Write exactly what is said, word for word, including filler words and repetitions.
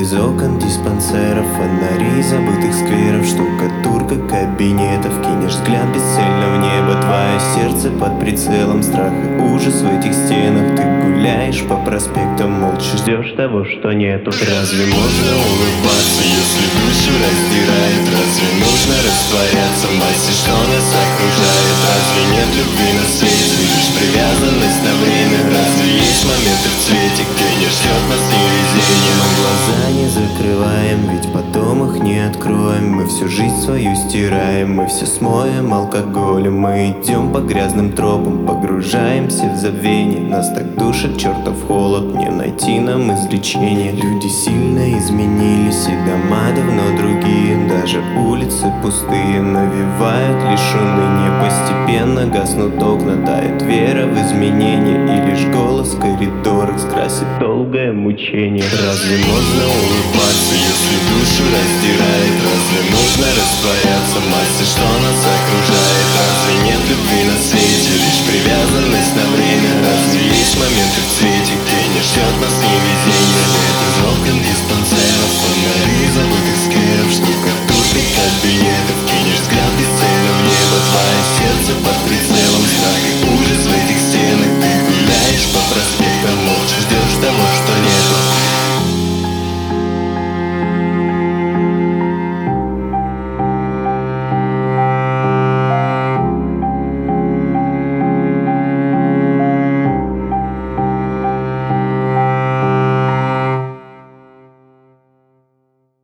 из окон диспансеров, фонари забытых скверов, штукатурка кабинетов. Кинешь взгляд бесцельно в небо, твое сердце под прицелом. Страх и ужас в этих стенах. Ты гуляешь по проспектам, молча ждешь того, что нету. Разве можно улыбаться, если душу раздирает? Разве нужно растворяться в массе, что нас окружает? Разве нет любви на свете, лишь привязанность на время? Разве есть моменты в цвете, где не ждет нас невезение? Мы глаза не закрываем, ведь потом их не откроем. Мы всю жизнь свою стираем, мы все смоем алкоголем. Мы идем по грязным тропам, погружаемся в забвение. Нас так душит чертов холод, не найти нам излечения. Люди сильно изменились, и дома давно другие. Даже улицы пустые навевают лишь уныние. Постепенно гаснут окна, тает вера в изменения. И лишь голос в коридорах скрасит долгое мучение. Разве можно улыбаться, если душу раздирает? Разве нужно растворяться в массе, что нас окружает? Разве нет любви на свете, лишь привязанность на время? Разве есть моменты в цвете, где не ждет нас невезение? Нет из окон диспансера.